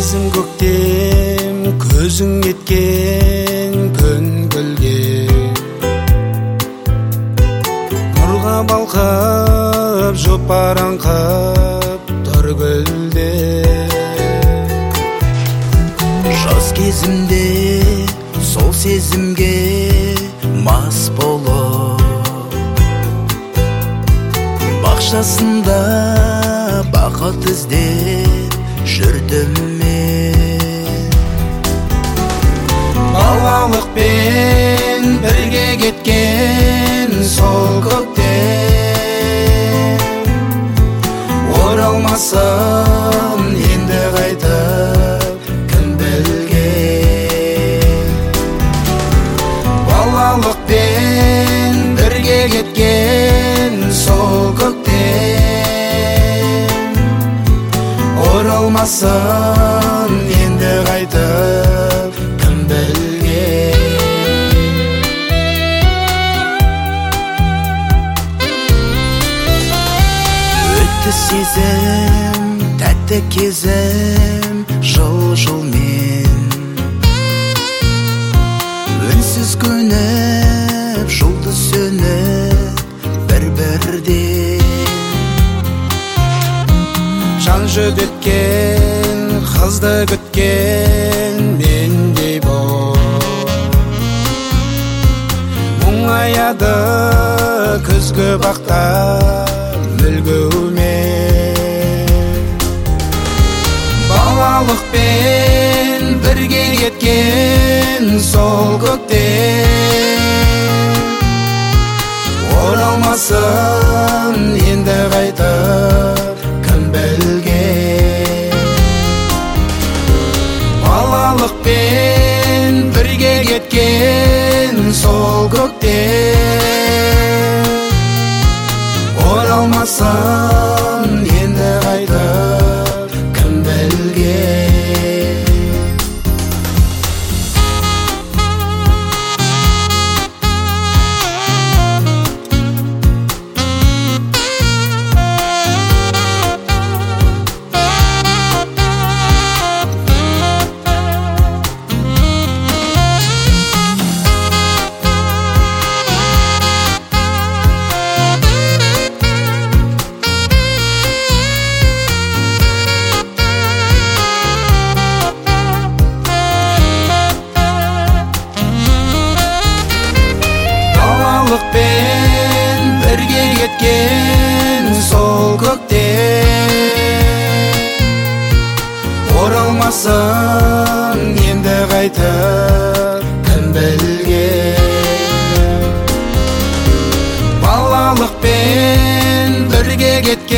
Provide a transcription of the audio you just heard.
сезім көктем, көзің кеткен көңілге, нұрға балқып жопар аңқып тұр гүлде. Жаз кезімде сол сезімге мас болып, бақшасында бақыт іздеп жүрдім мен. Балалықпен бірге кеткен сол көктем, оралмасын енді қайтып кім білген. Балалықпен бірге кеткен сол көктем, оралмасын енді қайтып кім білген. Өтті сезім, тәтті кезім, жыл-жылмен, үнсіз көніп, жұлдыз сөніп бір-бірден. Жан жүдеткен, қызды күткен мендей бол, мұңаяды күзгі бақта мүлгумен. Балалықпен бірге кеткен сол көктем, оралмасын енді қайтып кім білген. Балалықпен бірге кеткен сол көктем, оралмасын енді қайтып кім білген. Балалықпен бірге кеткен сол көктем, оралмасын енді қайтып кім білген. Балалықпен бірге кеткен